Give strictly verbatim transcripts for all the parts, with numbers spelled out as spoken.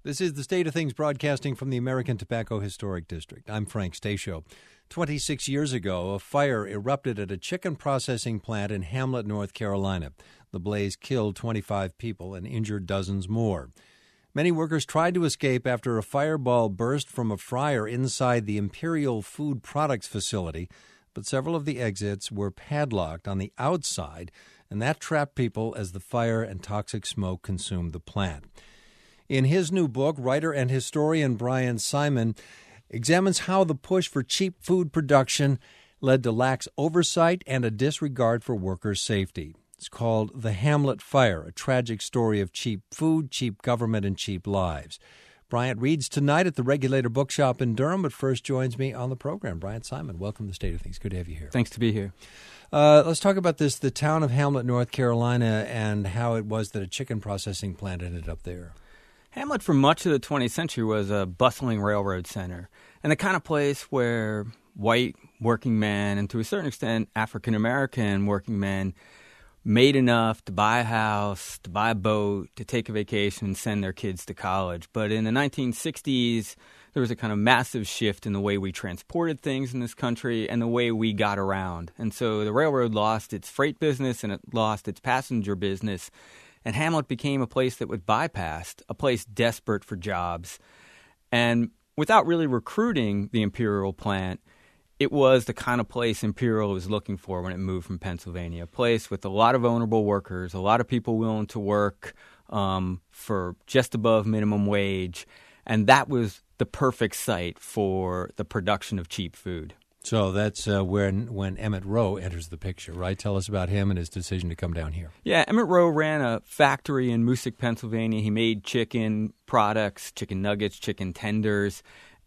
This is the State of Things broadcasting from the American Tobacco Historic District. I'm Frank Stasio. twenty-six years ago, a fire erupted at a chicken processing plant in Hamlet, North Carolina. The blaze killed twenty-five people and injured dozens more. Many workers tried to escape after a fireball burst from a fryer inside the Imperial Food Products facility, but several of the exits were padlocked on the outside, and that trapped people as the fire and toxic smoke consumed the plant. In his new book, writer and historian Brian Simon examines how the push for cheap food production led to lax oversight and a disregard for workers' safety. It's called The Hamlet Fire, a tragic story of cheap food, cheap government, and cheap lives. Bryant reads tonight at the Regulator Bookshop in Durham, but first joins me on the program. Bryant Simon, welcome to the State of Things. Good to have you here. Thanks to be here. Uh, let's talk about this, the town of Hamlet, North Carolina, and how it was that a chicken processing plant ended up there. Hamlet, for much of the twentieth century, was a bustling railroad center and the kind of place where white working men and, to a certain extent, African-American working men made enough to buy a house, to buy a boat, to take a vacation and send their kids to college. But in the nineteen sixties, there was a kind of massive shift in the way we transported things in this country and the way we got around. And so the railroad lost its freight business and it lost its passenger business. And Hamlet became a place that was bypassed, a place desperate for jobs. And without really recruiting the Imperial plant, it was the kind of place Imperial was looking for when it moved from Pennsylvania, a place with a lot of vulnerable workers, a lot of people willing to work um, for just above minimum wage. And that was the perfect site for the production of cheap food. So that's uh, when when Emmett Rowe enters the picture, right? Tell us about him and his decision to come down here. Yeah, Emmett Rowe ran a factory in Moosic, Pennsylvania. He made chicken products, chicken nuggets, chicken tenders.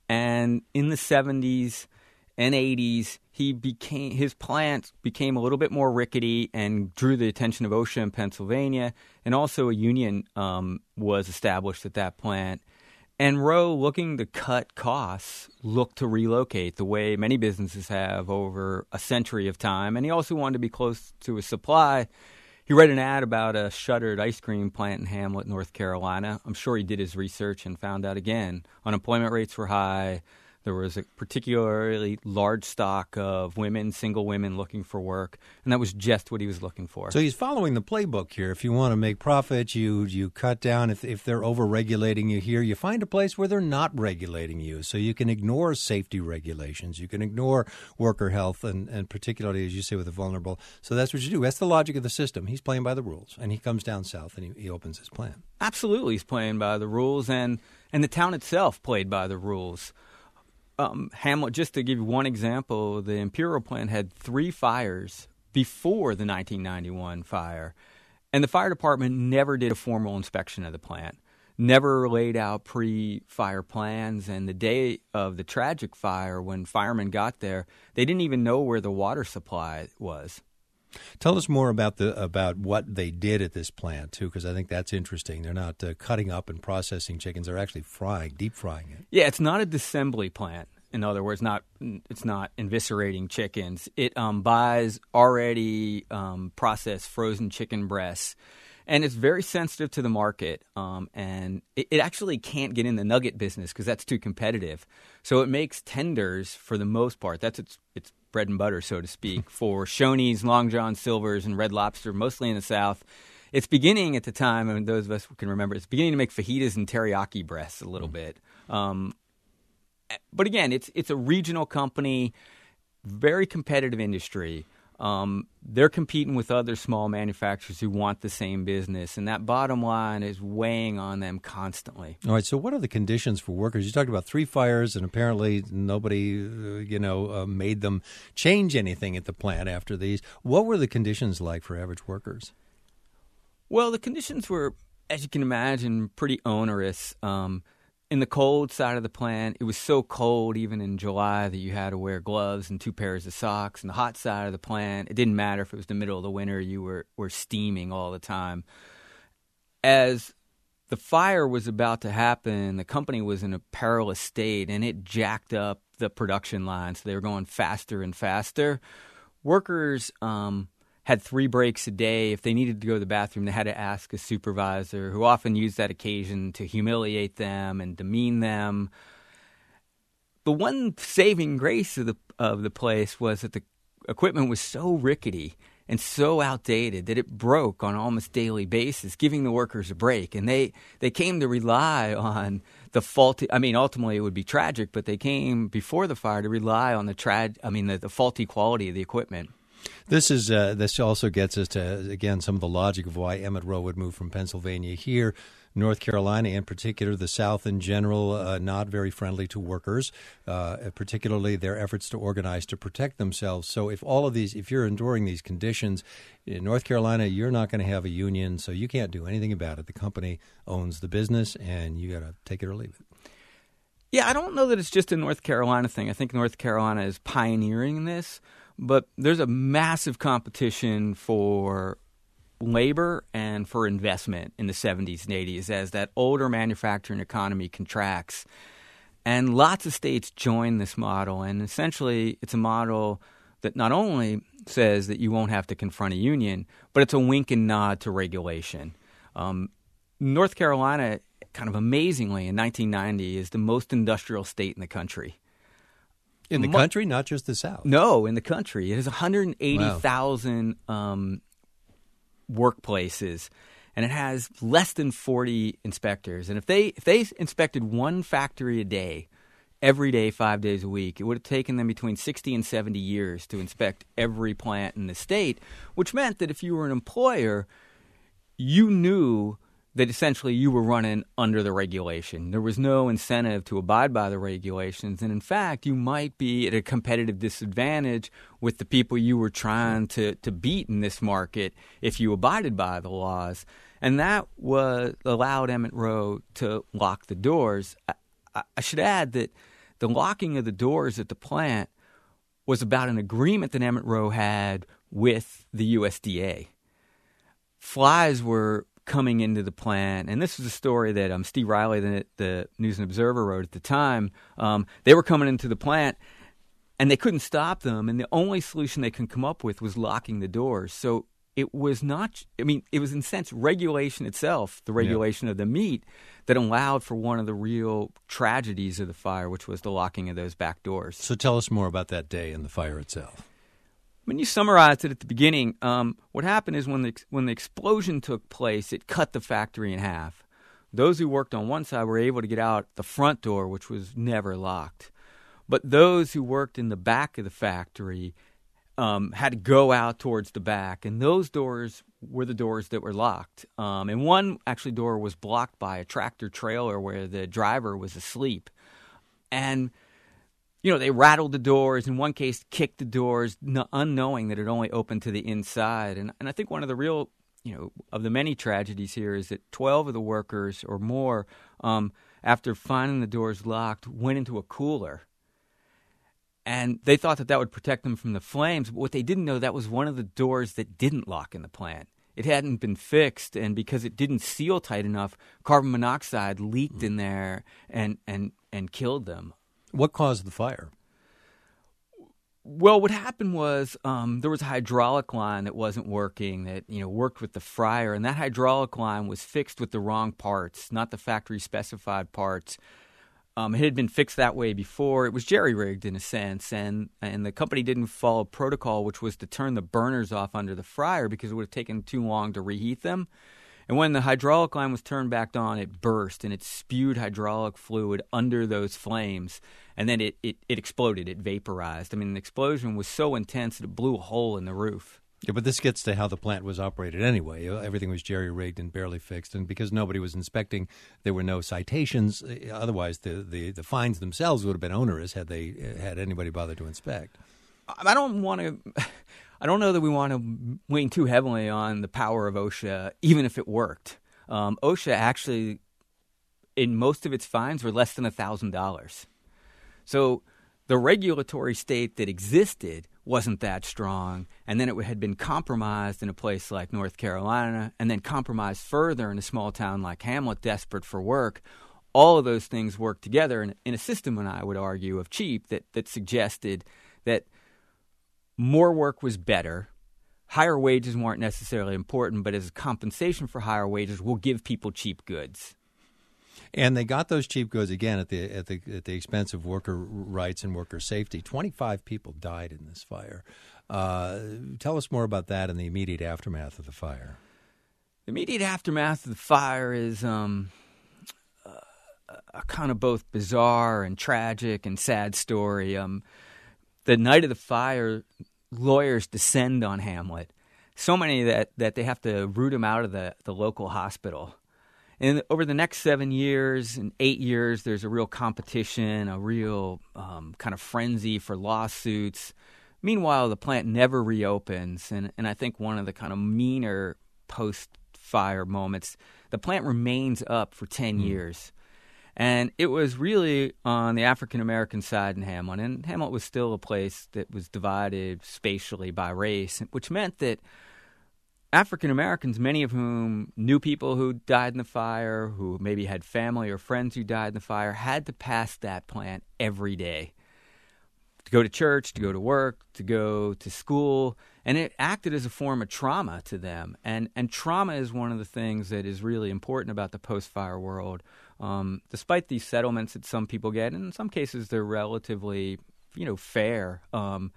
And in the seventies and eighties, he became his plant became a little bit more rickety and drew the attention of OSHA in Pennsylvania. And also a union um, was established at that plant. And Rowe, looking to cut costs, looked to relocate the way many businesses have over a century of time. And he also wanted to be close to his supply. He read an ad about a shuttered ice cream plant in Hamlet, North Carolina. I'm sure he did his research and found out, again, unemployment rates were high. There was a particularly large stock of women, single women looking for work, and that was just what he was looking for. So he's following the playbook here. If you want to make profit, you you cut down. If if they're over-regulating you here, you find a place where they're not regulating you. So you can ignore safety regulations. You can ignore worker health, and, and particularly, as you say, with the vulnerable. So that's what you do. That's the logic of the system. He's playing by the rules, and he comes down south, and he, he opens his plant. Absolutely, he's playing by the rules, and, and the town itself played by the rules. Um, Hamlet, just to give you one example, the Imperial plant had three fires before the nineteen ninety-one fire, and the fire department never did a formal inspection of the plant, never laid out pre-fire plans, and the day of the tragic fire, when firemen got there, they didn't even know where the water supply was. Tell us more about the about what they did at this plant, too, because I think that's interesting. They're not uh, cutting up and processing chickens. They're actually frying, deep frying it. Yeah, it's not a disassembly plant. In other words, not it's not eviscerating chickens. It um, buys already um, processed frozen chicken breasts, and it's very sensitive to the market. Um, and it, it actually can't get in the nugget business because that's too competitive. So it makes tenders for the most part. That's its its bread and butter, so to speak, for Shoney's, Long John Silver's, and Red Lobster, mostly in the South. It's beginning at the time, and those of us who can remember, it's beginning to make fajitas and teriyaki breasts a little bit. Um, but again, it's it's a regional company, very competitive industry. Um, they're competing with other small manufacturers who want the same business, and that bottom line is weighing on them constantly. All right, so what are the conditions for workers? You talked about three fires, and apparently nobody, uh, you know, uh, made them change anything at the plant after these. What were the conditions like for average workers? Well, the conditions were, as you can imagine, pretty onerous. Um, In the cold side of the plant, it was so cold even in July that you had to wear gloves and two pairs of socks. In the hot side of the plant, it didn't matter if it was the middle of the winter, you were, were steaming all the time. As the fire was about to happen, the company was in a perilous state, and it jacked up the production line, so they were going faster and faster. Workers um, had three breaks a day. If they needed to go to the bathroom, they had to ask a supervisor, who often used that occasion to humiliate them and demean them. The one saving grace of the of the place was that the equipment was so rickety and so outdated that it broke on an almost daily basis, giving the workers a break. And they, they came to rely on the faulty – I mean, ultimately it would be tragic, but they came before the fire to rely on the tra- I mean, the, the faulty quality of the equipment. This is uh, this also gets us to, again, some of the logic of why Emmett Rowe would move from Pennsylvania here. North Carolina, in particular, the South in general, uh, not very friendly to workers, uh, particularly their efforts to organize to protect themselves. So if all of these, if you're enduring these conditions in North Carolina, you're not going to have a union, so you can't do anything about it. The company owns the business, and you got to take it or leave it. Yeah, I don't know that it's just a North Carolina thing. I think North Carolina is pioneering this, but there's a massive competition for labor and for investment in the seventies and eighties as that older manufacturing economy contracts. And lots of states join this model, and essentially it's a model that not only says that you won't have to confront a union, but it's a wink and nod to regulation. Um, North Carolina, kind of amazingly, in nineteen ninety is the most industrial state in the country. In the Mo- country, not just the South? No, in the country. It has one hundred eighty thousand wow. um, workplaces, and it has less than forty inspectors. And if they if they inspected one factory a day, every day, five days a week, it would have taken them between sixty and seventy years to inspect every plant in the state, which meant that if you were an employer, you knew that essentially you were running under the regulation. There was no incentive to abide by the regulations. And in fact, you might be at a competitive disadvantage with the people you were trying to, to beat in this market if you abided by the laws. And that was allowed Emmett Rowe to lock the doors. I, I should add that the locking of the doors at the plant was about an agreement that Emmett Rowe had with the U S D A. Flies were coming into the plant, and this was a story that um, Steve Riley, the, the News and Observer, wrote at the time. Um, they were coming into the plant, and they couldn't stop them, and the only solution they could come up with was locking the doors. So it was not – I mean, it was in a sense regulation itself, the regulation yeah. of the meat, that allowed for one of the real tragedies of the fire, which was the locking of those back doors. So tell us more about that day and the fire itself. When you summarized it at the beginning, um, what happened is when the when the explosion took place, it cut the factory in half. Those who worked on one side were able to get out the front door, which was never locked. But those who worked in the back of the factory um, had to go out towards the back, and those doors were the doors that were locked. Um, and one actually door was blocked by a tractor trailer where the driver was asleep. And you know, they rattled the doors, in one case kicked the doors, n- unknowing that it only opened to the inside. And, and I think one of the real, you know, of the many tragedies here is that twelve of the workers or more, um, after finding the doors locked, went into a cooler. And they thought that that would protect them from the flames. But what they didn't know, that was one of the doors that didn't lock in the plant. It hadn't been fixed, and because it didn't seal tight enough, carbon monoxide leaked in there and, and, and killed them. What caused the fire? Well, what happened was um, there was a hydraulic line that wasn't working that, you know, worked with the fryer, and that hydraulic line was fixed with the wrong parts, not the factory-specified parts. Um, it had been fixed that way before. It was jerry-rigged in a sense, and, and the company didn't follow protocol, which was to turn the burners off under the fryer because it would have taken too long to reheat them. And when the hydraulic line was turned back on, it burst, and it spewed hydraulic fluid under those flames, and then it, it, it exploded. It vaporized. I mean, the explosion was so intense that it blew a hole in the roof. Yeah, but this gets to how the plant was operated anyway. Everything was jerry-rigged and barely fixed, and because nobody was inspecting, there were no citations. Otherwise, the, the, the fines themselves would have been onerous had they had anybody bothered to inspect. I don't want to... I don't know that we want to lean too heavily on the power of OSHA, even if it worked. Um, OSHA actually, in most of its fines, were less than one thousand dollars. So the regulatory state that existed wasn't that strong, and then it had been compromised in a place like North Carolina, and then compromised further in a small town like Hamlet, desperate for work. All of those things worked together in, in a system, and I would argue, of cheap that, that suggested that more work was better, higher wages weren't necessarily important, but as a compensation for higher wages, we'll give people cheap goods. And they got those cheap goods again at the at the at the expense of worker rights and worker safety. twenty-five people died in this fire. Uh, tell us more about that and the immediate aftermath of the fire. The immediate aftermath of the fire is um, a, a kind of both bizarre and tragic and sad story. Um, the night of the fire, lawyers descend on Hamlet, so many that, that they have to root him out of the, the local hospital. And over the next seven years and eight years, there's a real competition, a real um, kind of frenzy for lawsuits. Meanwhile, the plant never reopens, and, and I think one of the kind of meaner post-fire moments, the plant remains up for ten mm. years. And it was really on the African-American side in Hamlet, and Hamlet was still a place that was divided spatially by race, which meant that African Americans, many of whom knew people who died in the fire, who maybe had family or friends who died in the fire, had to pass that plant every day to go to church, to go to work, to go to school, and it acted as a form of trauma to them. And and trauma is one of the things that is really important about the post-fire world. Um, despite these settlements that some people get, and in some cases they're relatively, you know, fair. Um,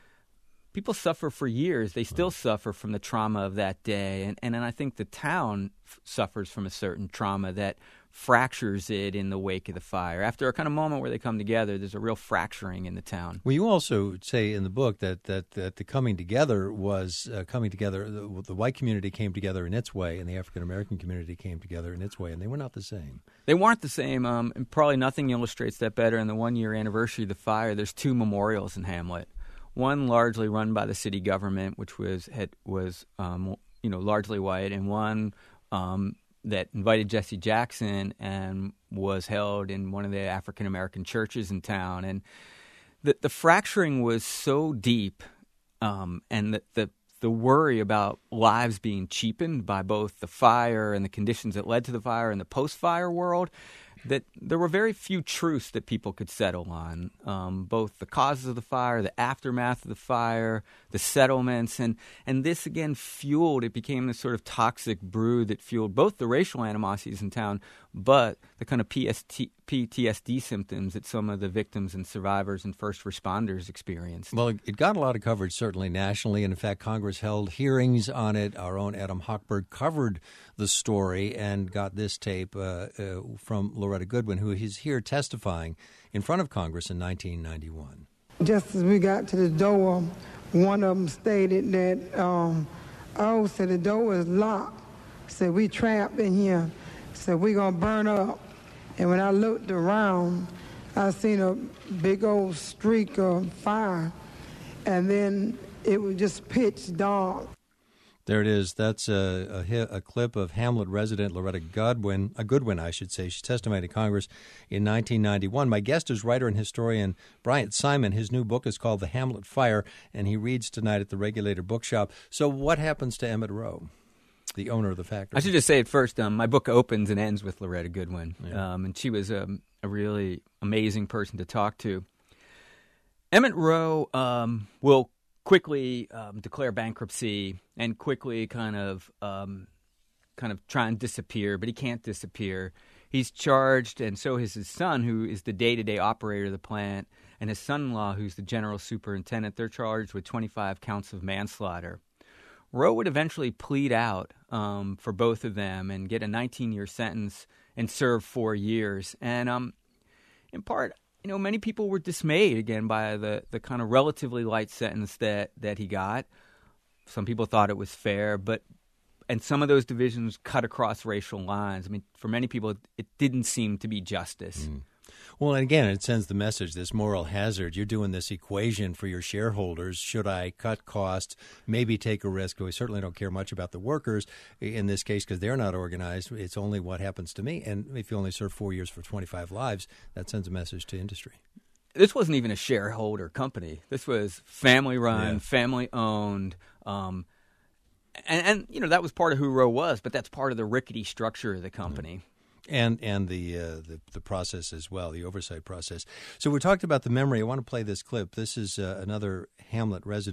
People suffer for years. They still suffer from the trauma of that day. And, and, and I think the town f- suffers from a certain trauma that fractures it in the wake of the fire. After a kind of moment where they come together, there's a real fracturing in the town. Well, you also say in the book that that, that the coming together was uh, coming together. The, the white community came together in its way, and the African-American community came together in its way, and they were not the same. They weren't the same, um, and probably nothing illustrates that better. In the one-year anniversary of the fire, there's two memorials in Hamlet. One largely run by the city government, which was had, was um, you know largely white, and one um, that invited Jesse Jackson and was held in one of the African American churches in town. And the the fracturing was so deep, um, and the, the the worry about lives being cheapened by both the fire and the conditions that led to the fire and the post-fire world, that there were very few truths that people could settle on, um, both the causes of the fire, the aftermath of the fire, the settlements, and and this again fueled, it became this sort of toxic brew that fueled both the racial animosities in town, but the kind of P T S D symptoms that some of the victims and survivors and first responders experienced. Well, it got a lot of coverage, certainly nationally, and in fact, Congress held hearings on it. Our own Adam Hochberg covered the story and got this tape uh, uh, from Loretta Goodwin, who is here testifying in front of Congress in nineteen ninety-one. Just as we got to the door, one of them stated that, um, oh, said the door is locked. Said, we trapped in here. Said, we gonna burn up. And when I looked around, I seen a big old streak of fire, and then it was just pitch dark. There it is. That's a, a, a clip of Hamlet resident Loretta Goodwin, a Goodwin, I should say. She testified to Congress in nineteen ninety-one. My guest is writer and historian Bryant Simon. His new book is called The Hamlet Fire, and he reads tonight at the Regulator Bookshop. So what happens to Emmett Rowe, the owner of the factory? I should just say it first. Um, my book opens and ends with Loretta Goodwin, yeah. um, and she was um, a really amazing person to talk to. Emmett Rowe um, will quickly um, declare bankruptcy and quickly kind of um, kind of try and disappear, but he can't disappear. He's charged, and so is his son, who is the day-to-day operator of the plant, and his son-in-law, who's the general superintendent. They're charged with twenty-five counts of manslaughter. Rowe would eventually plead out um, for both of them and get a nineteen-year sentence and serve four years. And um, in part, you know, many people were dismayed, again, by the, the kind of relatively light sentence that, that he got. Some people thought it was fair, but and some of those divisions cut across racial lines. I mean, for many people, it, it didn't seem to be justice. Mm. Well, and again, it sends the message, this moral hazard. You're doing this equation for your shareholders. Should I cut costs, maybe take a risk? We certainly don't care much about the workers in this case because they're not organized. It's only what happens to me. And if you only serve four years for twenty-five lives, that sends a message to industry. This wasn't even a shareholder company. This was family-run, yeah. family-owned, um, and, and, you know, that was part of who Rowe was, but that's part of the rickety structure of the company. Mm. And and the, uh, the the process as well, the oversight process. So we talked about the memory. I want to play this clip. This is uh, another Hamlet resident,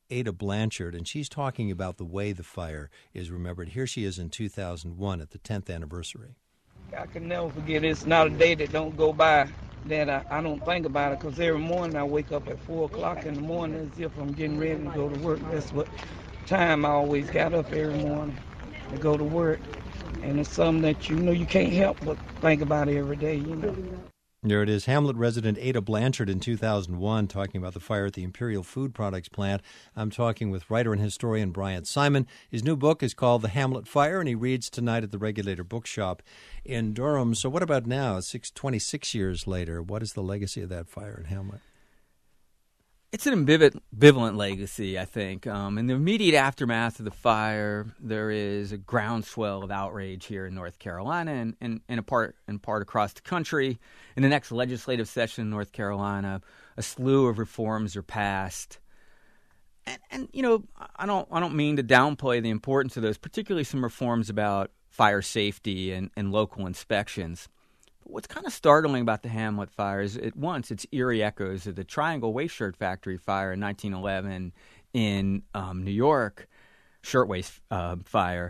Ada Blanchard, and she's talking about the way the fire is remembered. Here she is in two thousand one at the tenth anniversary. I can never forget. It's not a day that don't go by that I, I don't think about it, because every morning I wake up at four o'clock in the morning as if I'm getting ready to go to work. That's what time I always got up every morning to go to work. And it's something that, you know, you can't help but think about every day, you know. There it is, Hamlet resident Ada Blanchard in two thousand one talking about the fire at the Imperial Food Products plant. I'm talking with writer and historian Bryant Simon. His new book is called The Hamlet Fire, and he reads tonight at the Regulator Bookshop in Durham. So what about now, six, twenty-six years later? What is the legacy of that fire in Hamlet? It's an ambivalent legacy, I think. Um, in the immediate aftermath of the fire, there is a groundswell of outrage here in North Carolina and, and, and a part, in part across the country. In the next legislative session in North Carolina, a slew of reforms are passed. And, and you know, I don't I don't mean to downplay the importance of those, particularly some reforms about fire safety and, and local inspections. What's kind of startling about the Hamlet fire is, at once, it's eerie echoes of the Triangle Waist Shirt Factory fire in nineteen eleven in um, New York, shirtwaist uh, fire.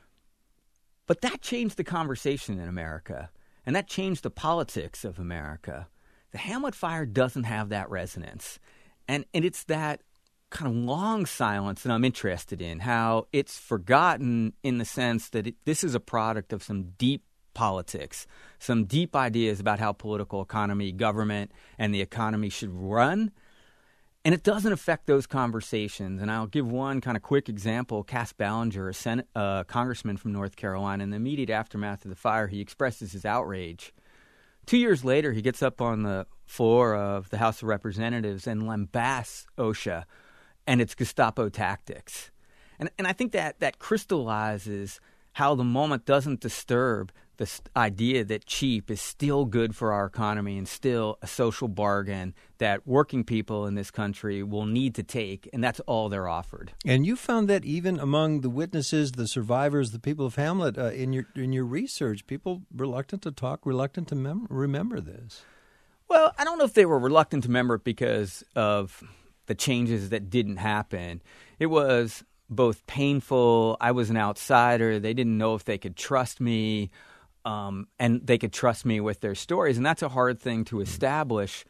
But that changed the conversation in America, and that changed the politics of America. The Hamlet fire doesn't have that resonance, and, and it's that kind of long silence that I'm interested in, how it's forgotten in the sense that it, this is a product of some deep politics, some deep ideas about how political economy, government, and the economy should run. And it doesn't affect those conversations. And I'll give one kind of quick example. Cass Ballinger, a Senate, uh, congressman from North Carolina, in the immediate aftermath of the fire, he expresses his outrage. Two years later, he gets up on the floor of the House of Representatives and lambasts OSHA and its Gestapo tactics. And, and I think that that crystallizes how the moment doesn't disturb this idea that cheap is still good for our economy and still a social bargain that working people in this country will need to take, and that's all they're offered. And you found that even among the witnesses, the survivors, the people of Hamlet, uh, in your in your research, people reluctant to talk, reluctant to mem- remember this. Well, I don't know if they were reluctant to remember it because of the changes that didn't happen. It was both painful. I was an outsider. They didn't know if they could trust me. Um, and they could trust me with their stories, and that's a hard thing to establish.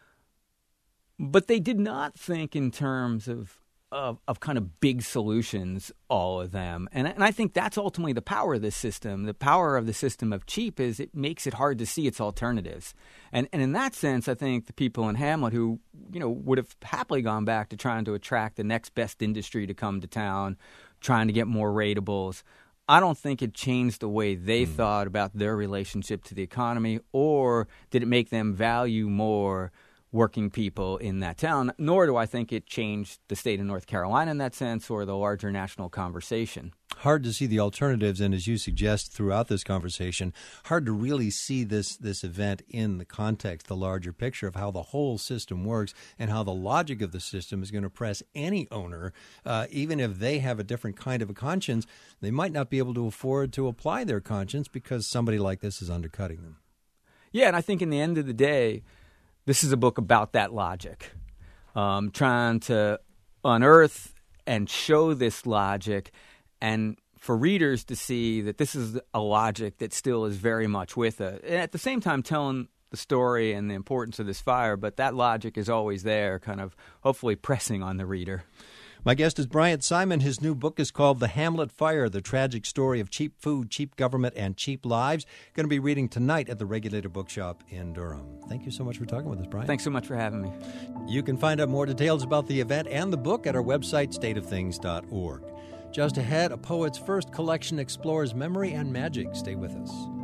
But they did not think in terms of of, of kind of big solutions, all of them. And, and I think that's ultimately the power of this system. The power of the system of cheap is it makes it hard to see its alternatives. And, and in that sense, I think the people in Hamlet who, you know, would have happily gone back to trying to attract the next best industry to come to town, trying to get more ratables, I don't think it changed the way they mm. thought about their relationship to the economy, or did it make them value more working people in that town, nor do I think it changed the state of North Carolina in that sense or the larger national conversation. Hard to see the alternatives, and as you suggest throughout this conversation, hard to really see this this event in the context, the larger picture of how the whole system works and how the logic of the system is going to press any owner, uh, even if they have a different kind of a conscience, they might not be able to afford to apply their conscience because somebody like this is undercutting them. Yeah, and I think in the end of the day, this is a book about that logic, um, trying to unearth and show this logic, and for readers to see that this is a logic that still is very much with it. And at the same time telling the story and the importance of this fire, but that logic is always there, kind of hopefully pressing on the reader. My guest is Bryant Simon. His new book is called The Hamlet Fire, The Tragic Story of Cheap Food, Cheap Government, and Cheap Lives. Going to be reading tonight at the Regulator Bookshop in Durham. Thank you so much for talking with us, Bryant. Thanks so much for having me. You can find out more details about the event and the book at our website, state of things dot org. Just ahead, a poet's first collection explores memory and magic. Stay with us.